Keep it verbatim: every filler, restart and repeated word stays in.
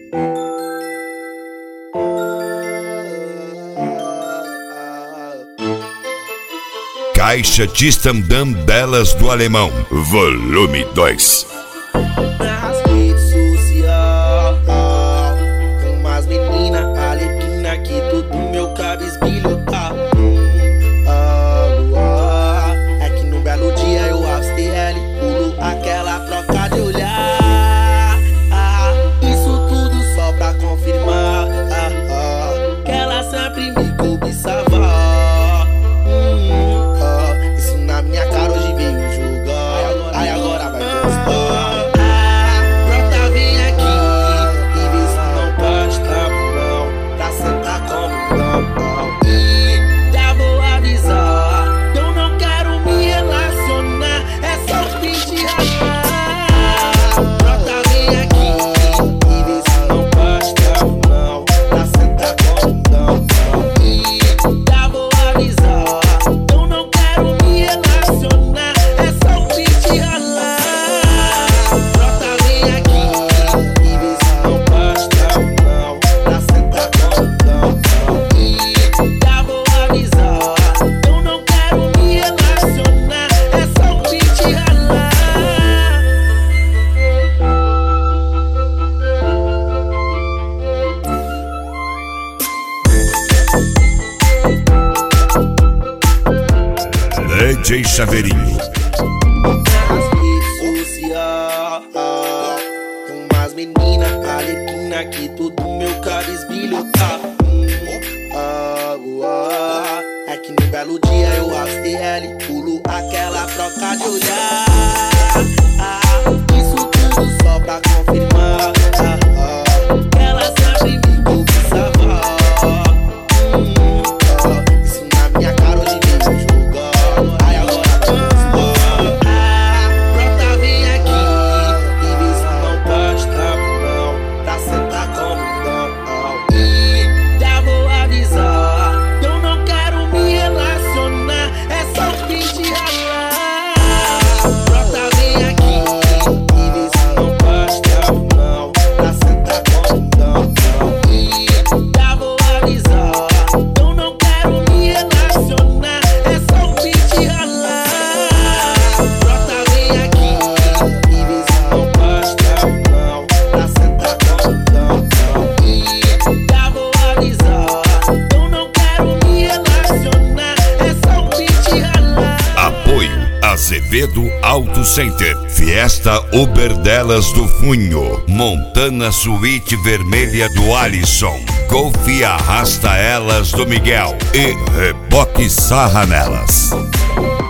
Caixa de stand-up delas do Alemão, volume dois. Nas redes sociais, umas meninas alequina que tudo meu cabisbilho tá. Ah, ah, é que no belo dia eu avistei ela e pulo aquela troca de olhar. Ah, isso tudo só pra confirmar ah, ah, que ela sempre me cobiçava. D J Chaveirinho. Nas redes sociais, umas meninas alequina que tudo meu cabisbilho tá. Ah, ah, é que no belo dia eu avistei ela e pulo aquela troca de olhar. Ah, isso tudo só pra confirmar ah, ah, que ela sempre me cobiçava. Hum, ah, isso na minha cara hoje veio jogar. Azevedo Auto Center, Fiesta Uber delas do Funho, Montana Suíte Vermelha do Alisson, Golf Arrasta Elas do Miguel e Reboque Sarra Nelas.